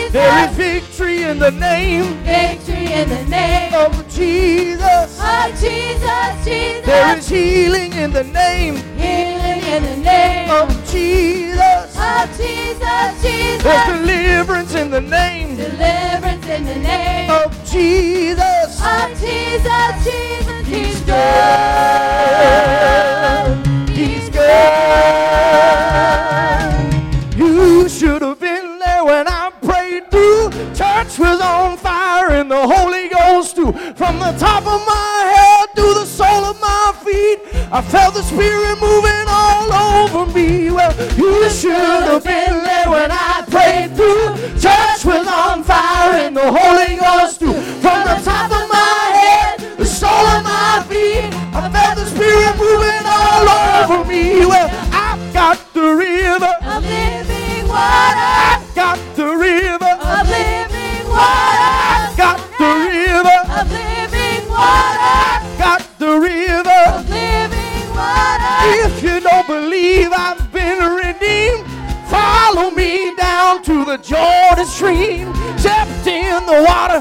Jesus. There is victory in the name. Victory in the name of Jesus. of Jesus, Jesus. There is healing in the name. Healing in the name of Jesus. Of Jesus, Jesus. There's deliverance in the name. Deliverance in the name of Jesus. Of Jesus, Jesus. He's good. He's good. You should have been there when I prayed through. Church was on fire in the Holy Ghost too. From the top of my head to the sole of my feet, I felt the Spirit moving all over me. Well, you should have been there when I prayed through. Church was on fire in the Holy Ghost too. From the top of my head, the sole of my feet, I felt the Spirit moving all over me. Well, I've got the river of living water. I've got the river of living water. I've got the river of living water. I've got the river of living water. If you don't believe I've been redeemed, follow me down to the Jordan stream. Stepped in the water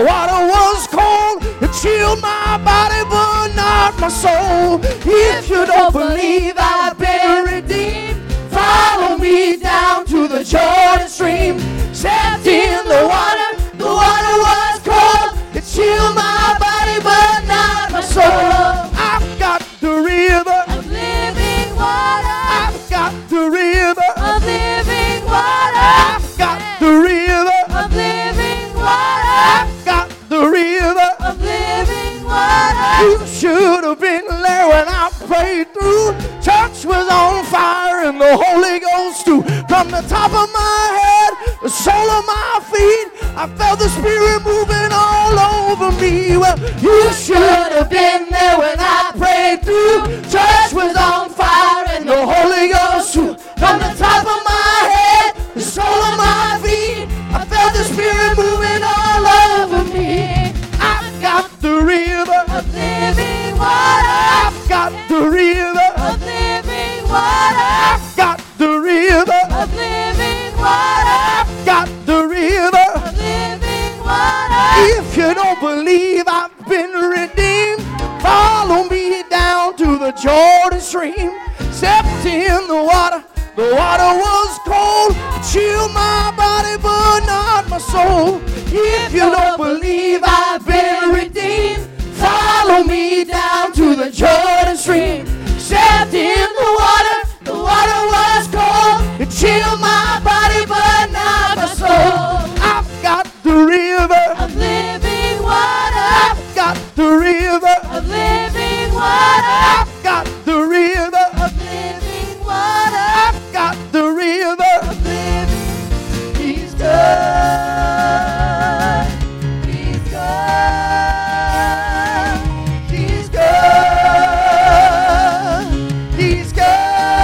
was cold. It chilled my body but not my soul. If you don't believe I've been redeemed, follow me down to the Jordan stream. Stepped in the water was cold. It chilled my body but not my soul. I've got the river of living water. I've got the river of living water. I've got the river of living water. I've got the river of living water. You should have been there when I prayed through. Church was on fire in the Holy Ghost too. From the top of my head, the sole of my feet, I felt the Spirit moving all over me. Well, you should have been there when I prayed through. Church was on fire in the Holy Ghost too. From the top of my head, the sole of my feet, I felt the Spirit moving all over me. I've got the river of living water. I've got the river of living water. I've got the river of living water. I've got the river of living water. If you don't believe I've been redeemed, follow me down to the Jordan stream. Stepped in the water was cold. Chilled my body but not my soul. If you don't believe I've been redeemed, follow me down to the Jordan stream. Stepped in the water was cold. It chilled my body but not my soul. I've got the river of living water. I've got the river of living water. I've got the river of living water. I've got the river of living. He's good. He's good. He's good. He's good.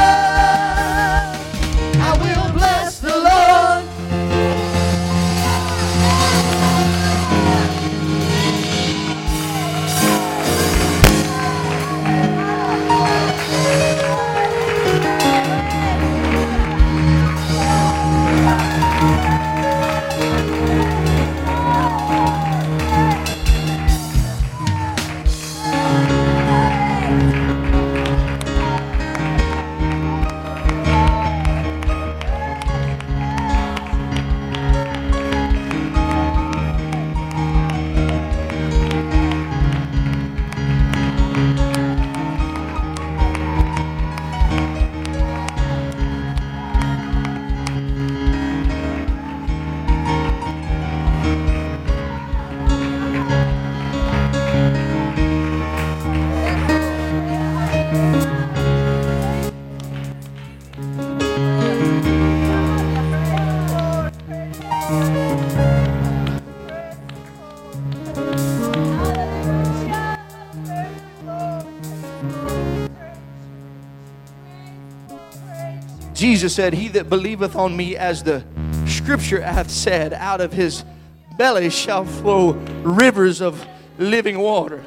I will bless the Lord. Jesus said, he that believeth on me, as the scripture hath said, out of his belly shall flow rivers of living water.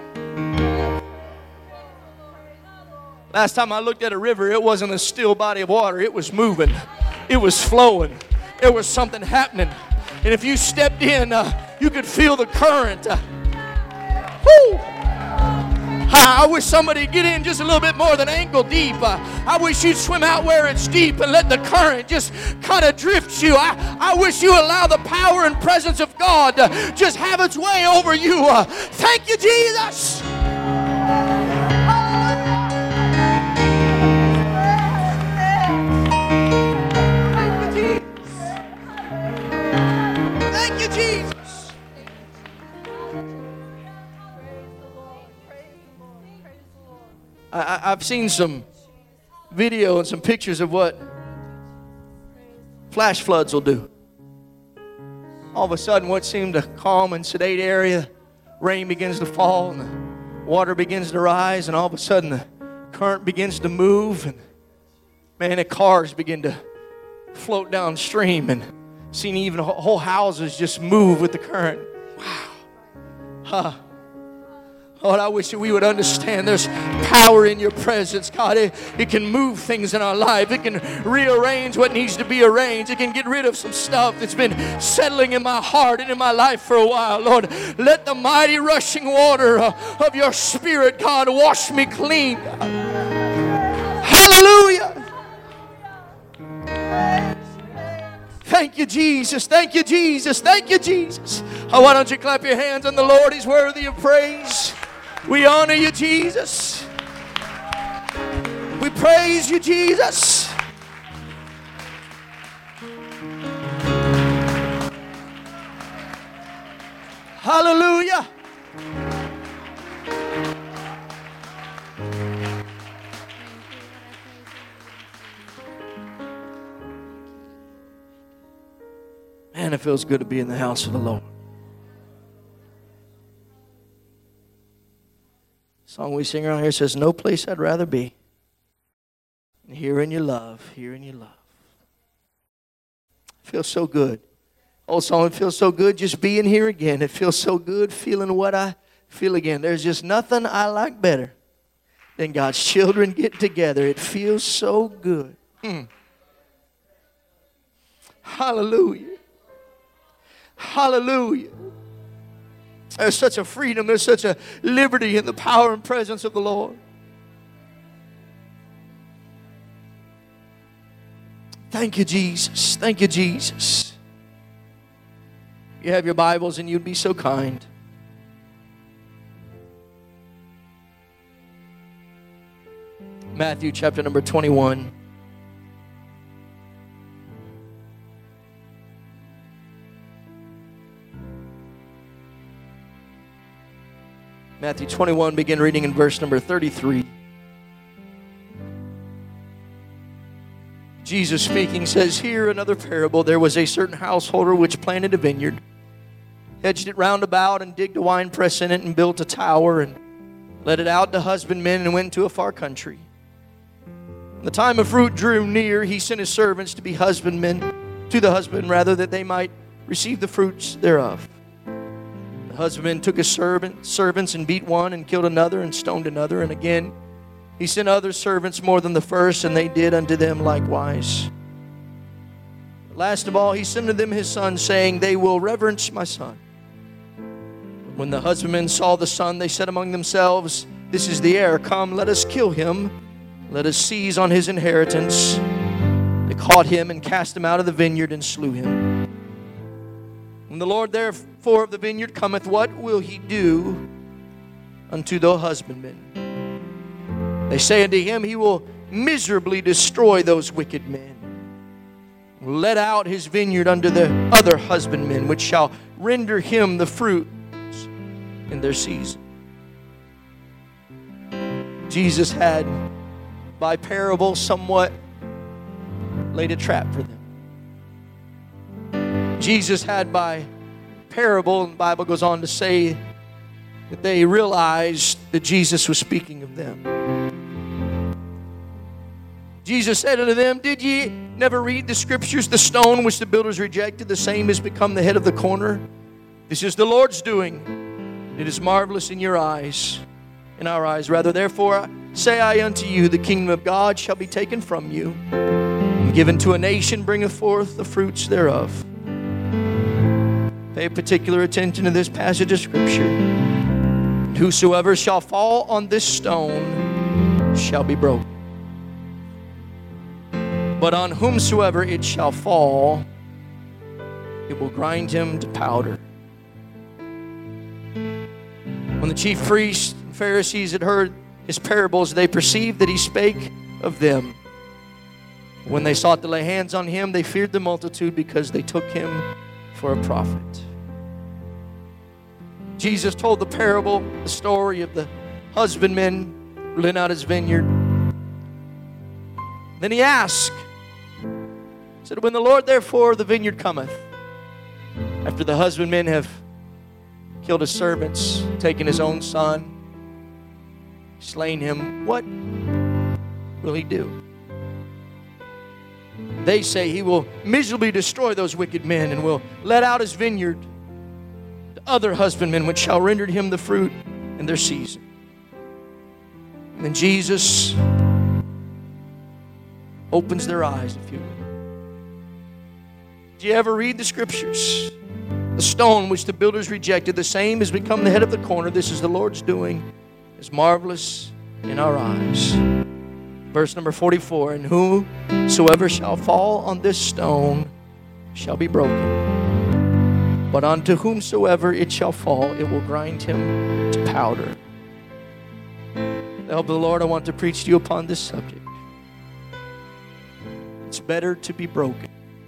Last time I looked at a river, it wasn't a still body of water. It was moving. It was flowing. There was something happening. And if you stepped in, you could feel the current. Woo! I wish somebody would get in just a little bit more than ankle deep. I wish you'd swim out where it's deep and let the current just kind of drift you. I wish you allow the power and presence of God to just have its way over you. Thank you, Jesus. Thank you, Jesus. I've seen some video and some pictures of what flash floods will do. All of a sudden, what seemed a calm and sedate area, rain begins to fall and the water begins to rise, and all of a sudden the current begins to move, and man, the cars begin to float downstream, and seen even whole houses just move with the current. Wow. Lord, I wish that we would understand there's power in your presence. God, it can move things in our life. It can rearrange what needs to be arranged. It can get rid of some stuff that's been settling in my heart and in my life for a while. Lord, let the mighty rushing water of your Spirit, God, wash me clean. Hallelujah. Thank you, Jesus. Thank you, Jesus. Thank you, Jesus. Oh, why don't you clap your hands on the Lord? He's worthy of praise. We honor you, Jesus. We praise you, Jesus. Hallelujah. Man, it feels good to be in the house of the Lord. The song we sing around here says, no place I'd rather be than here in your love, here in your love. It feels so good. Old song, it feels so good just being here again. It feels so good feeling what I feel again. There's just nothing I like better than God's children getting together. It feels so good. Hallelujah. Hallelujah. There's such a freedom, there's such a liberty in the power and presence of the Lord. Thank you, Jesus. Thank you, Jesus. You have your Bibles and you'd be so kind. Matthew chapter number 21. Matthew 21, begin reading in verse number 33. Jesus speaking says, here another parable. There was a certain householder which planted a vineyard, hedged it round about, and digged a winepress in it, and built a tower, and let it out to husbandmen, and went to a far country. When the time of fruit drew near, he sent his servants to be husbandmen, to the husband rather, that they might receive the fruits thereof. The husbandman took his servants and beat one and killed another and stoned another. And again he sent other servants more than the first, and they did unto them likewise. Last of all he sent to them his son, saying, they will reverence my son. When the husbandmen saw the son, they said among themselves, this is the heir. Come, let us kill him. Let us seize on his inheritance. They caught him and cast him out of the vineyard and slew him. When the Lord therefore of the vineyard cometh, what will he do unto the husbandmen? They say unto him, he will miserably destroy those wicked men. Let out his vineyard unto the other husbandmen, which shall render him the fruit in their season. Jesus had, by parable, somewhat laid a trap for them. Jesus had by parable, and the Bible goes on to say that they realized that Jesus was speaking of them. Jesus said unto them, did ye never read the scriptures? The stone which the builders rejected, the same has become the head of the corner. This is the Lord's doing. It is marvelous in your eyes, in our eyes rather. Therefore say I unto you, the kingdom of God shall be taken from you, and given to a nation bringeth forth the fruits thereof. Pay particular attention to this passage of Scripture. Whosoever shall fall on this stone shall be broken. But on whomsoever it shall fall, it will grind him to powder. When the chief priests and Pharisees had heard his parables, they perceived that he spake of them. When they sought to lay hands on him, they feared the multitude because they took him for a prophet. Jesus told the parable, the story of the husbandman who lent out his vineyard. Then he asked, he said, when the Lord therefore of the vineyard cometh, after the husbandmen have killed his servants, taken his own son, slain him, what will he do? They say he will miserably destroy those wicked men and will let out his vineyard to other husbandmen which shall render him the fruit in their season. And then Jesus opens their eyes, if you will. Did you ever read the Scriptures? The stone which the builders rejected, the same has become the head of the corner. This is the Lord's doing. It's marvelous in our eyes. Verse number 44, and whosoever shall fall on this stone shall be broken. But unto whomsoever it shall fall, it will grind him to powder. The help of the Lord, I want to preach to you upon this subject. It's better to be broken.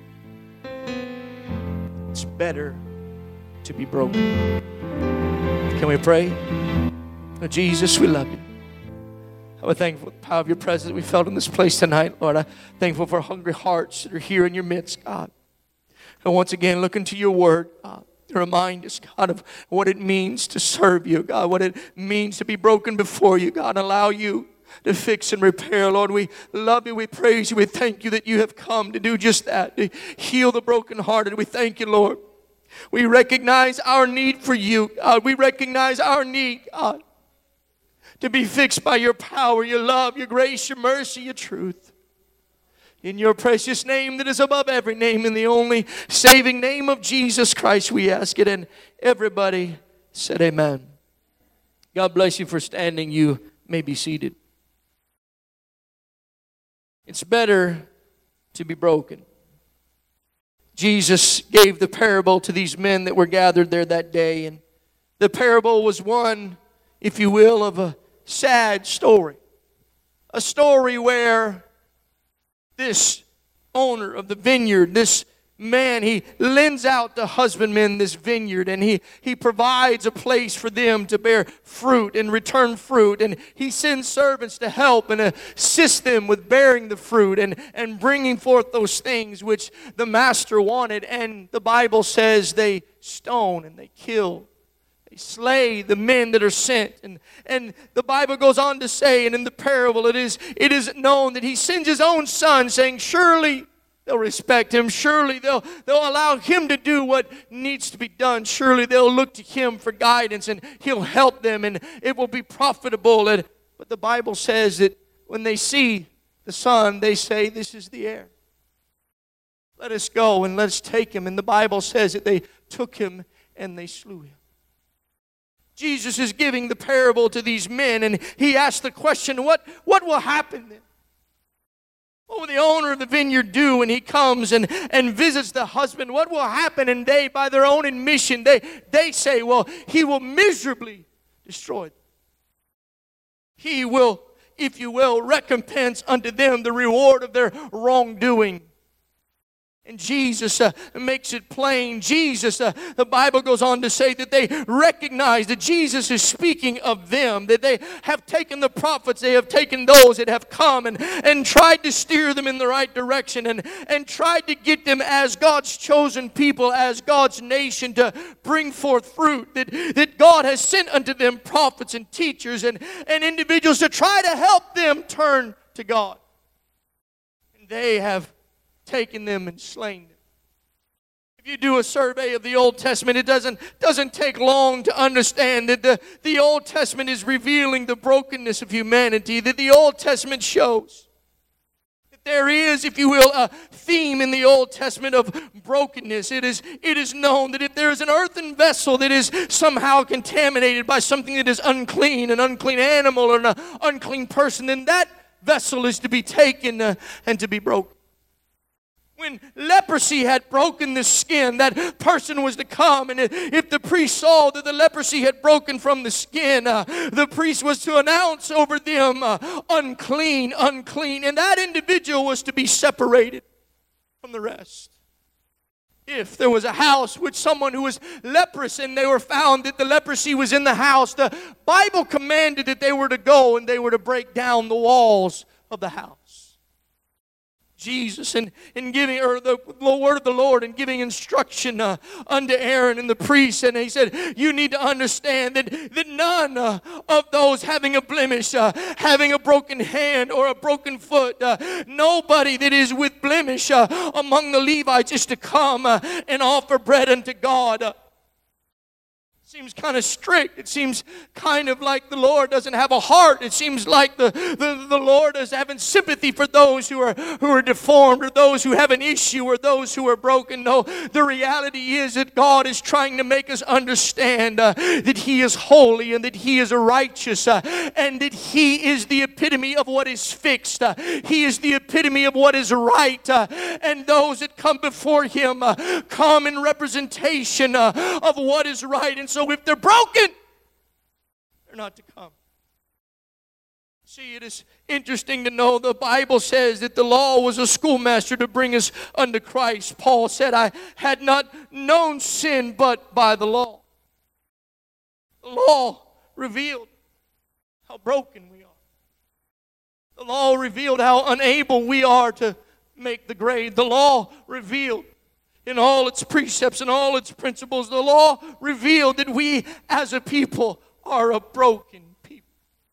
It's better to be broken. Can we pray? Oh, Jesus, we love you. I'm thankful for the power of your presence we felt in this place tonight, Lord. I'm thankful for hungry hearts that are here in your midst, God. And once again, look into your word, God, to remind us, God, of what it means to serve you, God, what it means to be broken before you, God, and allow you to fix and repair. Lord, we love you, we praise you, we thank you that you have come to do just that, to heal the brokenhearted. We thank you, Lord. We recognize our need for you, God. We recognize our need, God, to be fixed by your power, your love, your grace, your mercy, your truth. In your precious name that is above every name, in the only saving name of Jesus Christ, we ask it. And everybody said amen. God bless you for standing. You may be seated. It's better to be broken. Jesus gave the parable to these men that were gathered there that day. And the parable was one, if you will, of a sad story. A story where this owner of the vineyard, this man, he lends out to husbandmen this vineyard, and he provides a place for them to bear fruit and return fruit, and he sends servants to help and assist them with bearing the fruit and bringing forth those things which the master wanted. And the Bible says they stone and they kill, they slay the men that are sent. And the Bible goes on to say, and in the parable it is known that he sends his own son, saying, surely they'll respect him. Surely they'll allow him to do what needs to be done. Surely they'll look to him for guidance, and he'll help them, and it will be profitable. But the Bible says that when they see the son, they say, this is the heir. Let us go and let's take him. And the Bible says that they took him and they slew him. Jesus is giving the parable to these men, and he asked the question, what will happen then? What will the owner of the vineyard do when he comes and visits the husband? What will happen? And they, by their own admission, they say, well, he will miserably destroy them. He will, if you will, recompense unto them the reward of their wrongdoing. And Jesus makes it plain. Jesus, the Bible goes on to say that they recognize that Jesus is speaking of them, that they have taken the prophets, they have taken those that have come and tried to steer them in the right direction and tried to get them as God's chosen people, as God's nation to bring forth fruit, that God has sent unto them prophets and teachers and individuals to try to help them turn to God. And they have taken them and slain them. If you do a survey of the Old Testament, it doesn't take long to understand that the Old Testament is revealing the brokenness of humanity, that the Old Testament shows that there is, if you will, a theme in the Old Testament of brokenness. It is known that if there is an earthen vessel that is somehow contaminated by something that is unclean, an unclean animal or an unclean person, then that vessel is to be taken and to be broken. When leprosy had broken the skin, that person was to come, and if the priest saw that the leprosy had broken from the skin, the priest was to announce over them, unclean, unclean, and that individual was to be separated from the rest. If there was a house with someone who was leprous and they were found that the leprosy was in the house, the Bible commanded that they were to go and they were to break down the walls of the house. Jesus in giving or the word of the Lord and giving instruction unto Aaron and the priests, and he said, you need to understand that none of those having a blemish, having a broken hand or a broken foot, nobody that is with blemish among the Levites is to come and offer bread unto God. Seems kind of strict. It seems kind of like the Lord doesn't have a heart. It seems like the Lord is having sympathy for those who are deformed or those who have an issue or those who are broken. No, the reality is that God is trying to make us understand that He is holy and that He is righteous and that He is the epitome of what is fixed. He is the epitome of what is right. And those that come before Him come in representation of what is right. And so if they're broken, they're not to come. See, it is interesting to know the Bible says that the law was a schoolmaster to bring us unto Christ. Paul said, I had not known sin but by the law. The law revealed how broken we are. The law revealed how unable we are to make the grade. The law revealed in all its precepts and all its principles, the law revealed that we as a people are a broken people.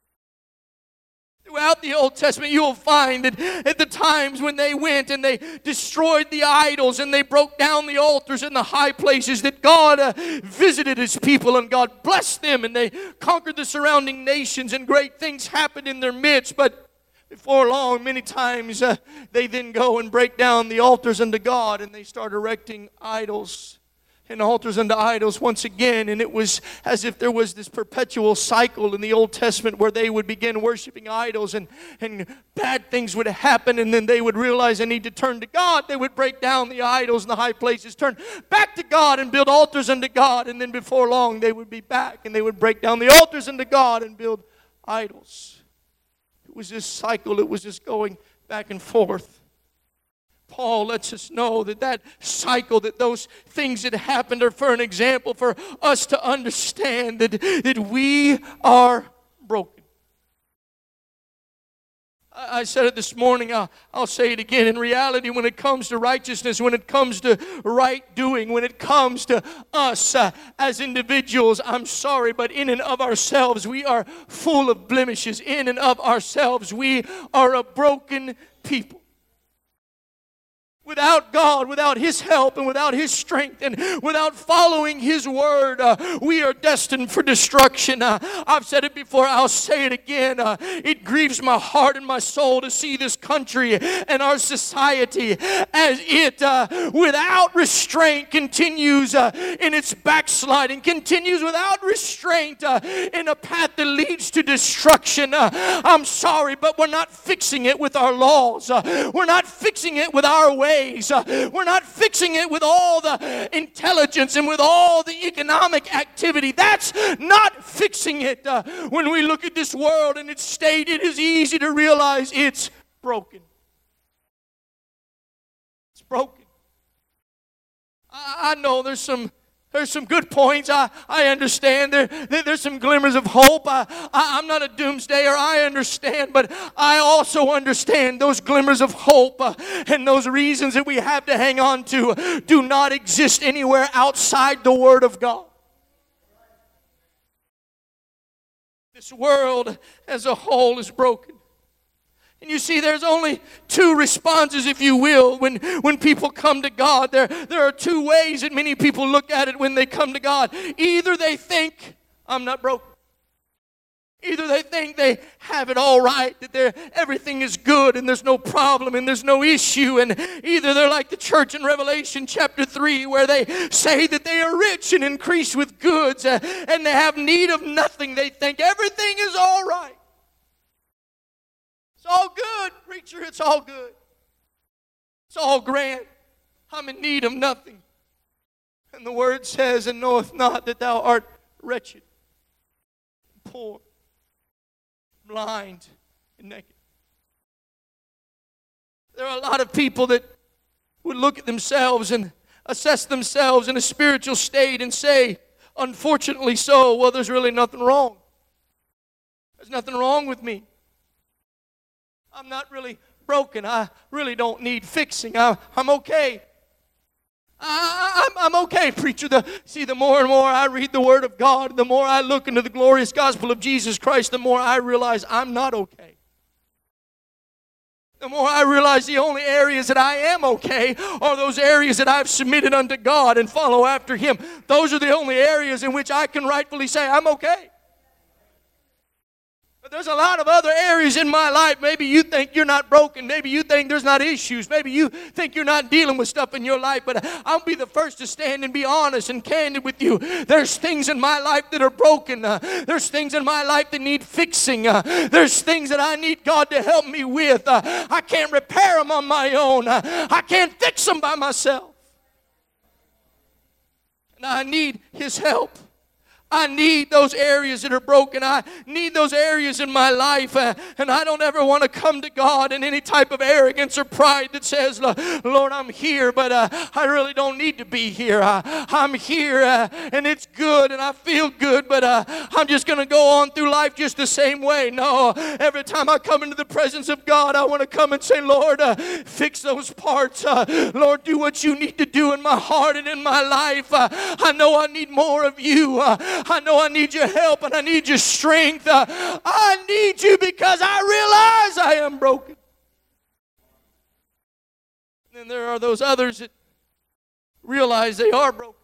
Throughout the Old Testament, you will find that at the times when they went and they destroyed the idols and they broke down the altars in the high places, that God visited His people and God blessed them and they conquered the surrounding nations and great things happened in their midst. But before long, many times, they then go and break down the altars unto God and they start erecting idols and altars unto idols once again. And it was as if there was this perpetual cycle in the Old Testament where they would begin worshiping idols and bad things would happen, and then they would realize they need to turn to God. They would break down the idols in the high places, turn back to God and build altars unto God, and then before long they would be back and they would break down the altars unto God and build idols. It was this cycle. It was just going back and forth. Paul lets us know that cycle, that those things that happened are for an example for us to understand that we are broken. I said it this morning, I'll say it again. In reality, when it comes to righteousness, when it comes to right doing, when it comes to us as individuals, I'm sorry, but in and of ourselves, we are full of blemishes. In and of ourselves, we are a broken people. Without God, without His help, and without His strength, and without following His word, we are destined for destruction. I've said it before, I'll say it again. It grieves my heart and my soul to see this country and our society as it, without restraint, continues in its backsliding, continues without restraint in a path that leads to destruction. I'm sorry, but we're not fixing it with our laws. We're not fixing it with our ways. We're not fixing it with all the intelligence and with all the economic activity. That's not fixing it. When we look at this world and its state, it is easy to realize it's broken. It's broken. I know there's some good points. I understand. There's some glimmers of hope. I'm not a doomsdayer. I understand. But I also understand those glimmers of hope and those reasons that we have to hang on to do not exist anywhere outside the Word of God. This world as a whole is broken. And you see, there's only two responses, if you will, when people come to God. There are two ways that many people look at it when they come to God. Either they think, I'm not broken. Either they think they have it all right, that everything is good and there's no problem and there's no issue. And either they're like the church in Revelation chapter 3 where they say that they are rich and increase with goods and they have need of nothing. They think everything is all right. It's all good, preacher. It's all good. It's all grand. I'm in need of nothing. And the word says, and knoweth not that thou art wretched, poor, blind, and naked. There are a lot of people that would look at themselves and assess themselves in a spiritual state and say, unfortunately so, well, there's really nothing wrong. There's nothing wrong with me. I'm not really broken. I really don't need fixing. I'm okay. I'm okay, preacher. The more and more I read the Word of God, the more I look into the glorious gospel of Jesus Christ, the more I realize I'm not okay. The more I realize the only areas that I am okay are those areas that I've submitted unto God and follow after Him. Those are the only areas in which I can rightfully say I'm okay. But there's a lot of other areas in my life. Maybe you think you're not broken. Maybe you think there's not issues. Maybe you think you're not dealing with stuff in your life. But I'll be the first to stand and be honest and candid with you. There's things in my life that are broken. There's things in my life that need fixing. There's things that I need God to help me with. I can't repair them on my own. I can't fix them by myself. And I need His help. I need those areas that are broken. I need those areas in my life. And I don't ever want to come to God in any type of arrogance or pride that says, Lord, I'm here, but I really don't need to be here. I'm here and it's good and I feel good, but I'm just going to go on through life just the same way. No, every time I come into the presence of God, I want to come and say, Lord, fix those parts. Lord, do what you need to do in my heart and in my life. I know I need more of you. I know I need your help and I need your strength. I need you because I realize I am broken. And then there are those others that realize they are broken,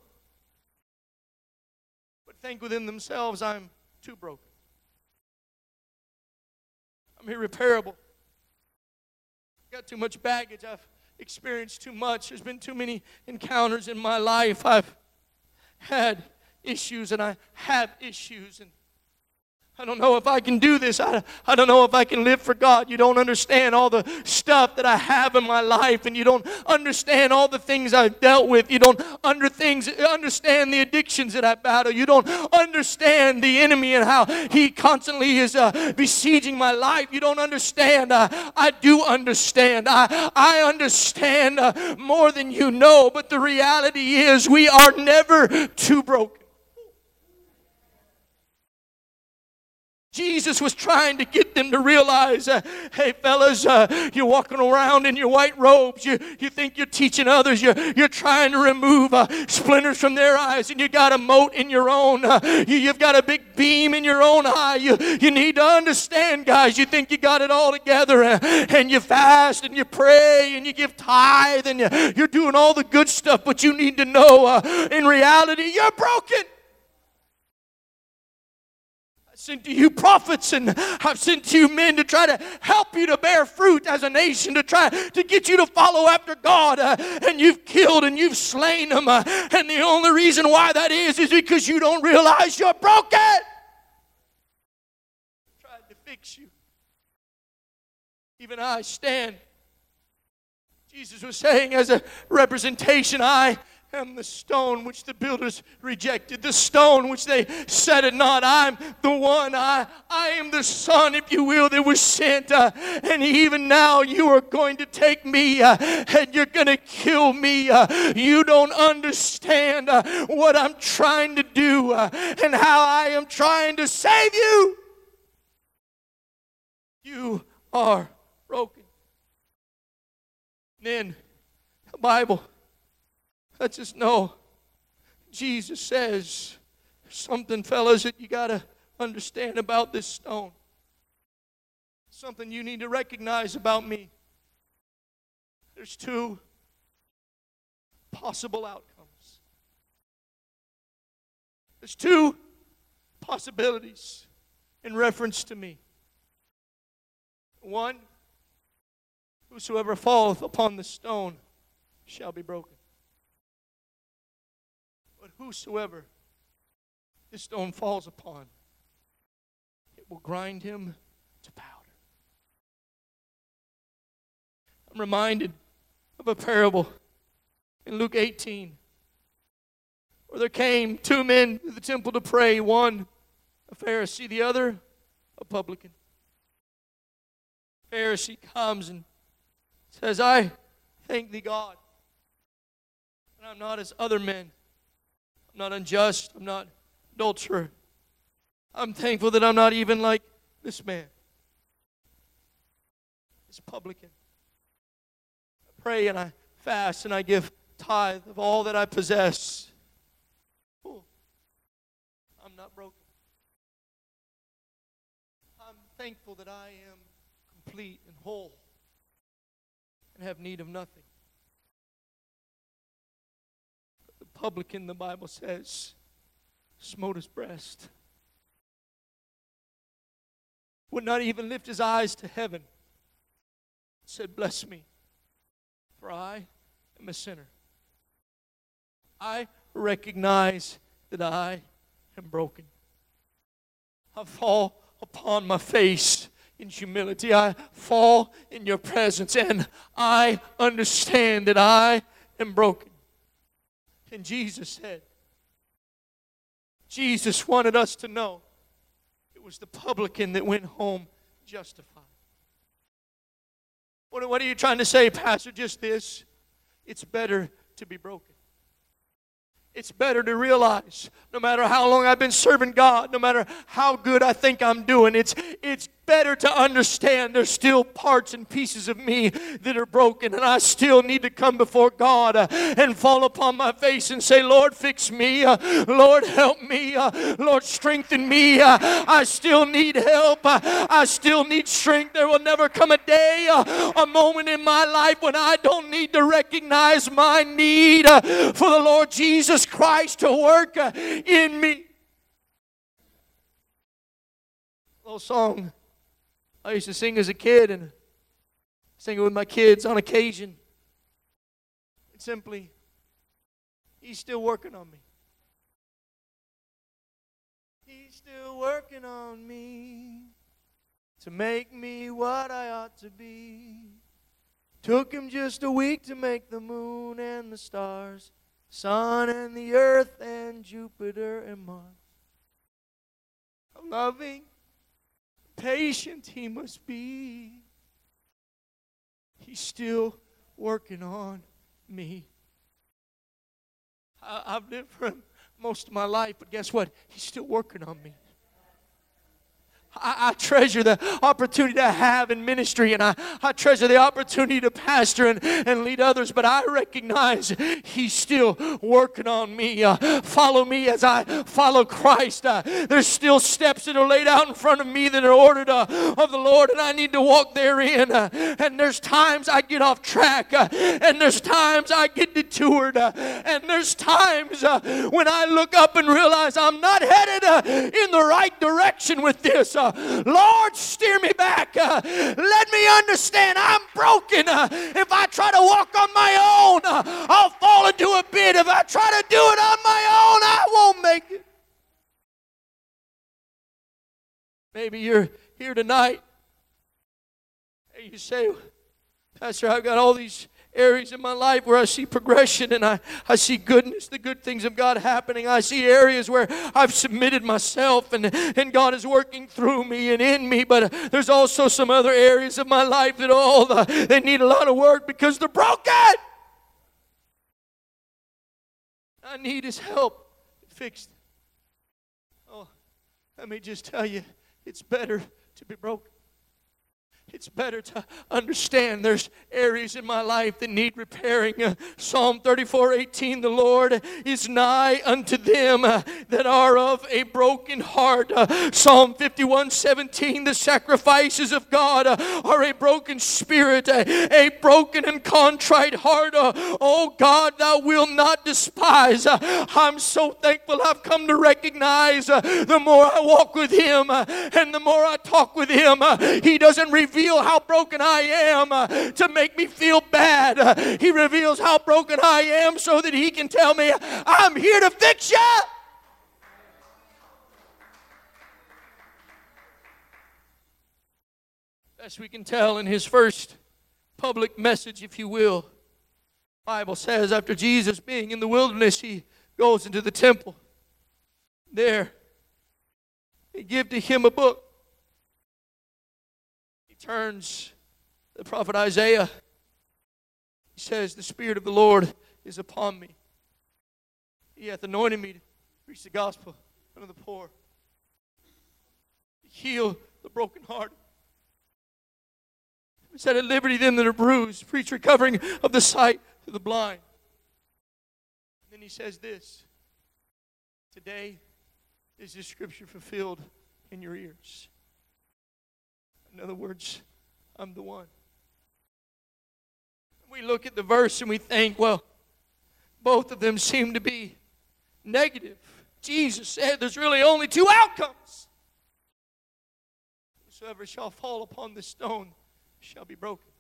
but think within themselves, I'm too broken. I'm irreparable. I've got too much baggage. I've experienced too much. There's been too many encounters in my life. I've had issues and I have issues and I don't know if I can do this. I don't know if I can live for God. You don't understand all the stuff that I have in my life and you don't understand all the things I've dealt with. You don't understand the addictions that I battle. You don't understand the enemy and how he constantly is besieging my life. You don't understand. I do understand. I understand more than you know, but the reality is we are never too broken. Jesus was trying to get them to realize, hey fellas, you're walking around in your white robes. You think you're teaching others. You're trying to remove splinters from their eyes, and you got a mote in your own. You've got a big beam in your own eye. You need to understand, guys. You think you got it all together, and you fast, and you pray, and you give tithe, and you're doing all the good stuff, but you need to know, in reality, you're broken. Sent to you prophets and I've sent to you men to try to help you to bear fruit as a nation, to try to get you to follow after God, and you've killed and you've slain them, and the only reason why that is because you don't realize you're broken. Tried to fix you. Even I stand, Jesus was saying, as a representation, I am the stone which the builders rejected, the stone which they set at naught. I'm the one. I am the Son, if you will, that was sent. And even now you are going to take me and you're going to kill me. You don't understand what I'm trying to do and how I am trying to save you. You are broken. And then the Bible lets us know, Jesus says, something, fellas, that you got to understand about this stone. Something you need to recognize about me. There's two possible outcomes. There's two possibilities. in reference to me. One, whosoever falleth upon the stone shall be broken. But whosoever this stone falls upon, it will grind him to powder. I'm reminded of a parable in Luke 18, where there came two men to the temple to pray, one a Pharisee, the other a publican. Pharisee comes and says, I thank thee, God, and I'm not as other men. I'm not unjust. I'm not adulterer. I'm thankful that I'm not even like this man, this publican. I pray and I fast and I give tithe of all that I possess. Oh, I'm not broken. I'm thankful that I am complete and whole and have need of nothing. But the publican, the Bible says, smote his breast. Would not even lift his eyes to heaven. Said, bless me, for I am a sinner. I recognize that I am broken. I fall upon my face in humility. I fall in your presence, and I understand that I am broken. And Jesus said, Jesus wanted us to know it was the publican that went home justified. What are you trying to say, Pastor? Just this. It's better to be broken. It's better to realize, no matter how long I've been serving God, no matter how good I think I'm doing, it's better to understand there's still parts and pieces of me that are broken, and I still need to come before God and fall upon my face and say, Lord, fix me. Lord, help me. Lord, strengthen me. I still need help. I still need strength. There will never come a day, a moment in my life when I don't need to recognize my need for the Lord Jesus Christ to work in me. Little song I used to sing as a kid, and sing it with my kids on occasion. It's simply, He's still working on me. He's still working on me to make me what I ought to be. Took Him just a week to make the moon and the stars, sun and the earth and Jupiter and Mars. A loving, patient He must be. He's still working on me. I've lived for Him most of my life, but guess what? He's still working on me. I treasure the opportunity to have in ministry, and I treasure the opportunity to pastor and lead others, but I recognize He's still working on me. Follow me as I follow Christ. There's still steps that are laid out in front of me that are ordered of the Lord, and I need to walk therein. And there's times I get off track, and there's times I get detoured, and there's times when I look up and realize I'm not headed in the right direction with this. Lord, steer me back. Let me understand I'm broken. If I try to walk on my own, I'll fall into a pit. If I try to do it on my own, I won't make it. Maybe you're here tonight and you say, Pastor, I've got all these areas in my life where I see progression and I see goodness, the good things of God happening. I see areas where I've submitted myself and God is working through me and in me. But there's also some other areas of my life that they need a lot of work because they're broken. I need His help fixed. Oh, let me just tell you, it's better to be broken. It's better to understand there's areas in my life that need repairing. Psalm 34:18, the Lord is nigh unto them that are of a broken heart. Psalm 51:17, the sacrifices of God are a broken spirit, a broken and contrite heart. Oh God, thou wilt not despise. I'm so thankful I've come to recognize the more I walk with Him and the more I talk with Him, He doesn't reveal how broken I am to make me feel bad. He reveals how broken I am so that He can tell me, I'm here to fix you. As we can tell in His first public message, if you will, the Bible says after Jesus being in the wilderness, He goes into the temple. There, they give to Him a book. Turns the prophet Isaiah. He says, the Spirit of the Lord is upon me. He hath anointed me to preach the gospel unto the poor, to heal the brokenhearted, to set at liberty them that are bruised, preach recovering of the sight to the blind. And then he says this, today is this scripture fulfilled in your ears. In other words, I'm the one. We look at the verse and we think, well, both of them seem to be negative. Jesus said there's really only two outcomes. Whosoever shall fall upon this stone shall be broken.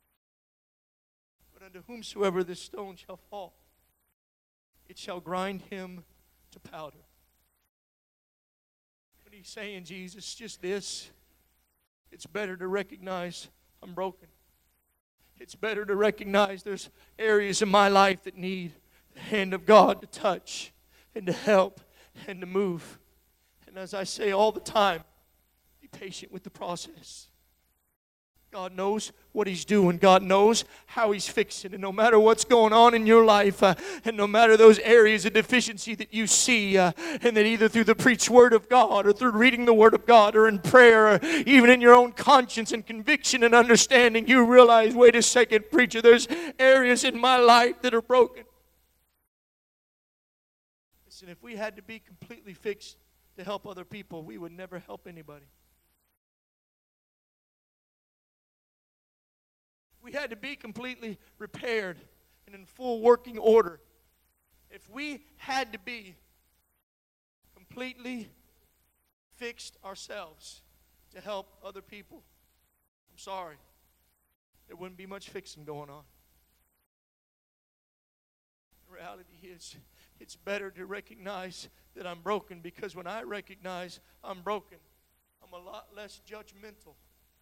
But unto whomsoever this stone shall fall, it shall grind him to powder. What are you saying, Jesus? Just this. It's better to recognize I'm broken. It's better to recognize there's areas in my life that need the hand of God to touch and to help and to move. And as I say all the time, be patient with the process. God knows what He's doing. God knows how He's fixing. And no matter what's going on in your life, and no matter those areas of deficiency that you see, and that either through the preached Word of God, or through reading the Word of God, or in prayer, or even in your own conscience and conviction and understanding, you realize, wait a second, preacher, there's areas in my life that are broken. Listen, if we had to be completely fixed to help other people, we would never help anybody. We had to be completely repaired and in full working order. If we had to be completely fixed ourselves to help other people, I'm sorry, there wouldn't be much fixing going on. The reality is, it's better to recognize that I'm broken, because when I recognize I'm broken, I'm a lot less judgmental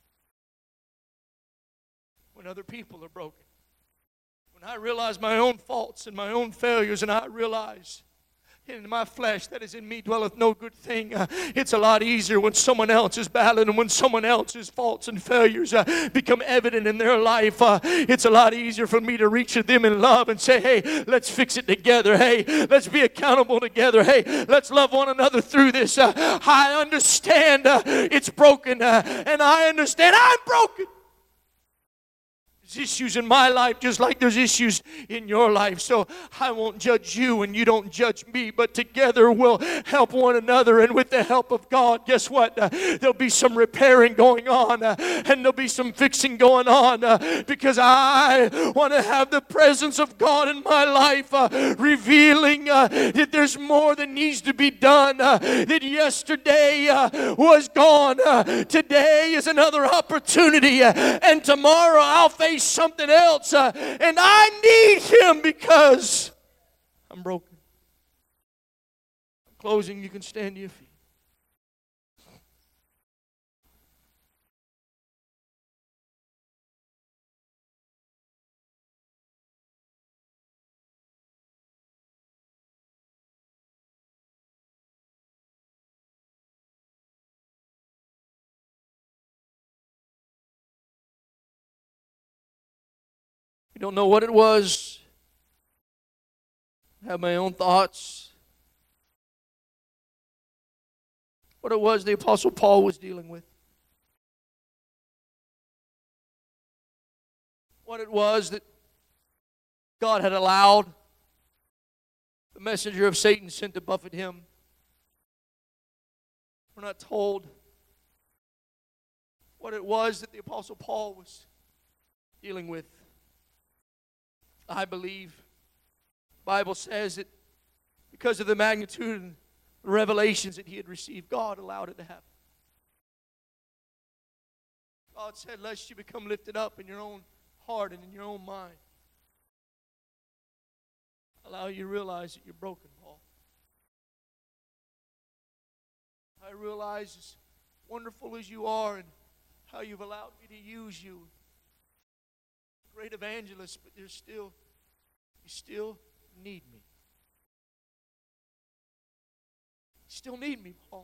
when other people are broken. When I realize my own faults and my own failures, and I realize in my flesh that is in me dwelleth no good thing, it's a lot easier when someone else is battling, and when someone else's faults and failures become evident in their life, it's a lot easier for me to reach to them in love and say, hey, let's fix it together. Hey, let's be accountable together. Hey, let's love one another through this. I understand it's broken, and I understand I'm broken. There's issues in my life just like there's issues in your life. So I won't judge you and you don't judge me, but together we'll help one another. And with the help of God, guess what? There'll be some repairing going on, and there'll be some fixing going on, because I want to have the presence of God in my life, revealing that there's more that needs to be done, that yesterday was gone. Today is another opportunity, and tomorrow I'll face something else, and I need Him because I'm broken. I'm closing. You can stand to your feet. I don't know what it was. I have my own thoughts. What it was the Apostle Paul was dealing with. what it was that God had allowed the messenger of Satan sent to buffet him. We're not told what it was that the Apostle Paul was dealing with. I believe the Bible says that because of the magnitude and the revelations that he had received, God allowed it to happen. God said, lest you become lifted up in your own heart and in your own mind, allow you to realize that you're broken, Paul. I realize, as wonderful as you are and how you've allowed me to use you, great evangelist, but you still need me. You still need me, Paul.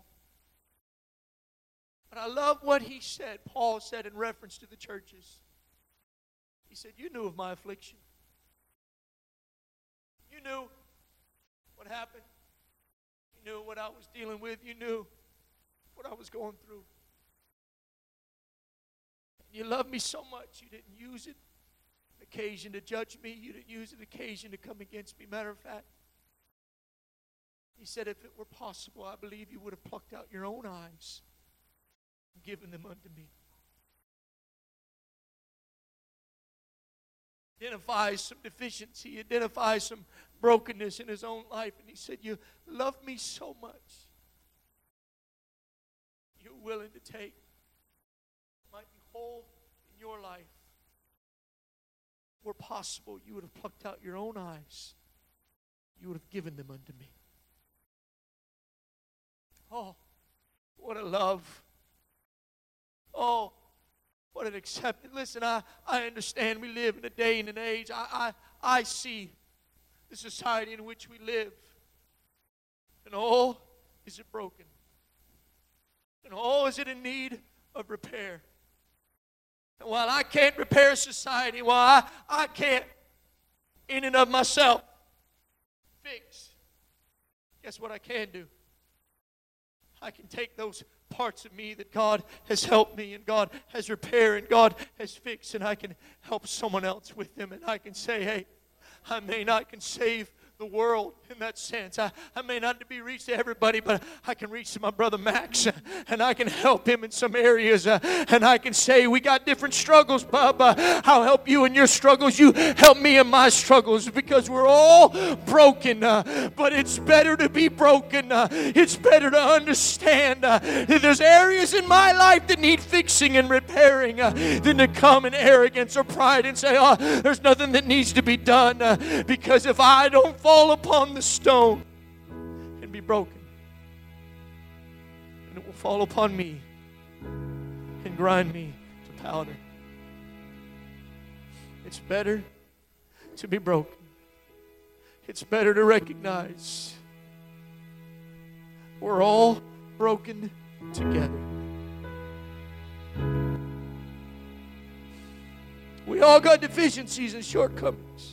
But I love what he said, Paul said in reference to the churches. He said, you knew of my affliction. You knew what happened. You knew what I was dealing with. You knew what I was going through. You loved me so much, you didn't use it occasion to judge me. You didn't use it occasion to come against me. Matter of fact, he said, if it were possible, I believe you would have plucked out your own eyes and given them unto me. Identifies some deficiency, identifies some brokenness in his own life. And he said, you love me so much, you're willing to take what might be whole in your life. Were possible, you would have plucked out your own eyes. You would have given them unto me. Oh, what a love. Oh, what an acceptance. Listen, I understand we live in a day and an age. I see the society in which we live. And oh, is it broken. And oh, is it in need of repair. And while I can't repair society, while I can't in and of myself fix, guess what I can do? I can take those parts of me that God has helped me and God has repaired and God has fixed, and I can help someone else with them. And I can say, hey, I may not can save the world in that sense. I may not be reached to everybody, but I can reach to my brother Max, and I can help him in some areas, and I can say, we got different struggles, bub. I'll help you in your struggles. You help me in my struggles, because we're all broken, but it's better to be broken. It's better to understand that there's areas in my life that need fixing and repairing than to come in arrogance or pride and say, oh, there's nothing that needs to be done, because if I don't fall upon the stone and be broken, and it will fall upon me and grind me to powder. It's better to be broken. It's better to recognize we're all broken together. We all got deficiencies and shortcomings.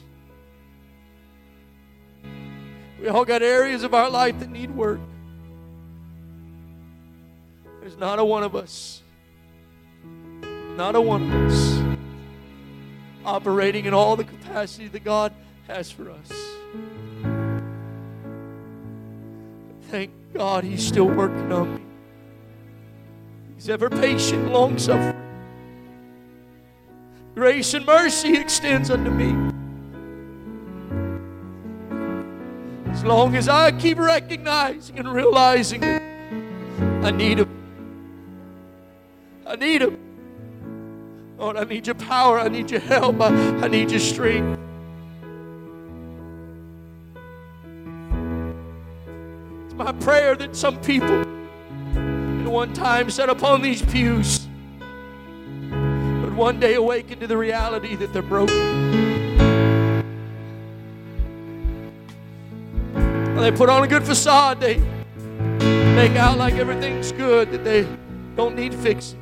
We all got areas of our life that need work. There's not a one of us operating in all the capacity that God has for us. But thank God He's still working on me. He's ever patient, long-suffering. Grace and mercy extends unto me. As long as I keep recognizing and realizing that I need Him. I need Him. Lord, I need your power. I need your help. I need your strength. It's my prayer that some people at one time sat upon these pews would one day awaken to the reality that they're broken. They put on a good facade. They make out like everything's good, that they don't need fixing.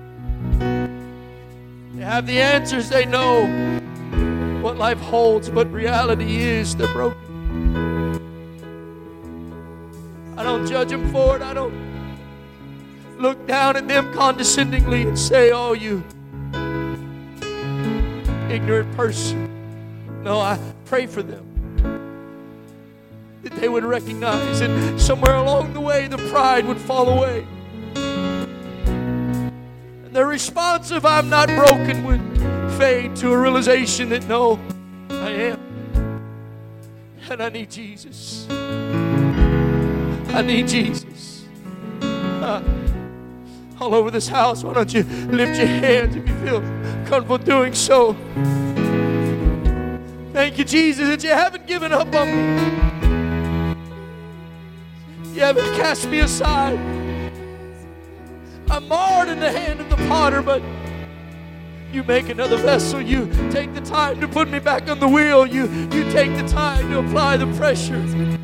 They have the answers. They know what life holds, but reality is they're broken. I don't judge them for it. I don't look down at them condescendingly and say, oh, you ignorant person. No, I pray for them, that they would recognize that somewhere along the way the pride would fall away. And their response of I'm not broken would fade to a realization that no, I am. And I need Jesus. I need Jesus. All over this house, why don't you lift your hands if you feel comfortable doing so. Thank you, Jesus, that you haven't given up on me. You haven't cast me aside. I'm marred in the hand of the potter, but you make another vessel. You take the time to put me back on the wheel. You take the time to apply the pressure.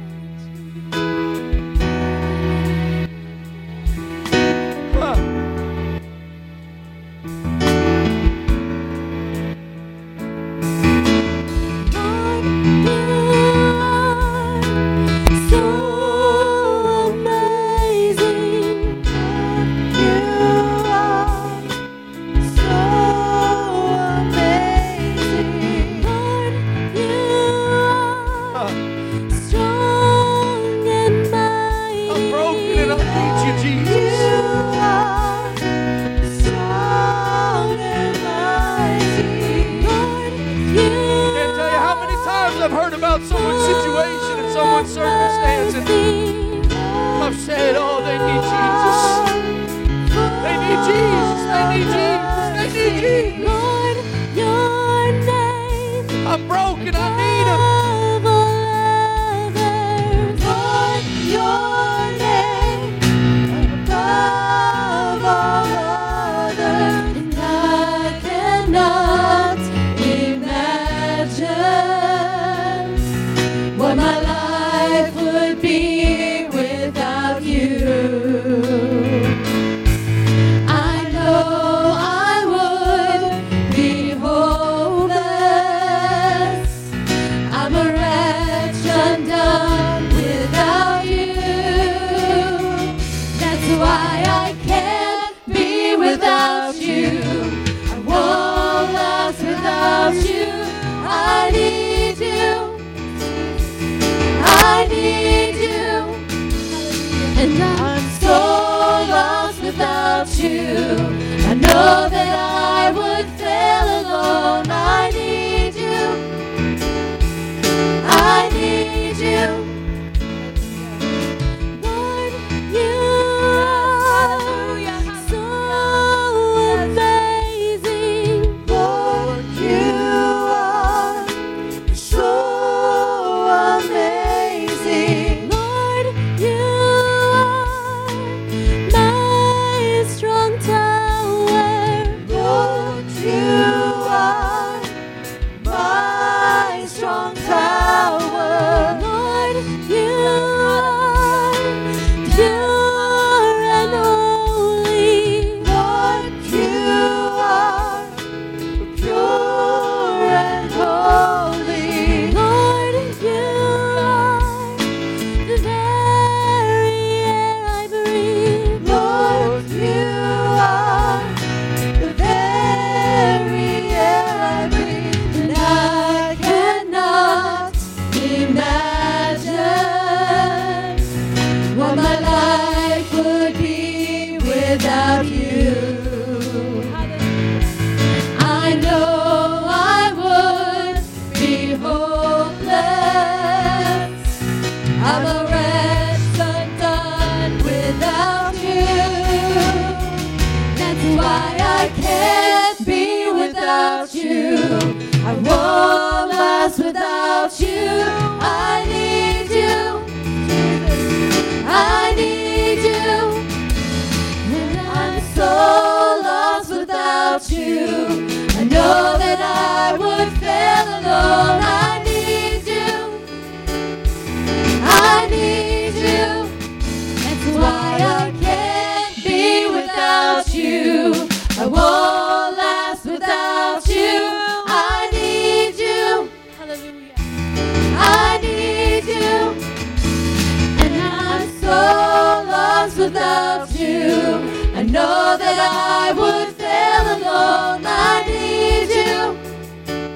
Without you, I know that I would fail alone. I need you.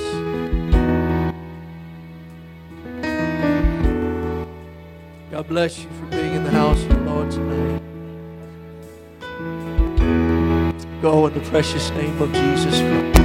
God bless you for being in the house of the Lord tonight. Go in the precious name of Jesus.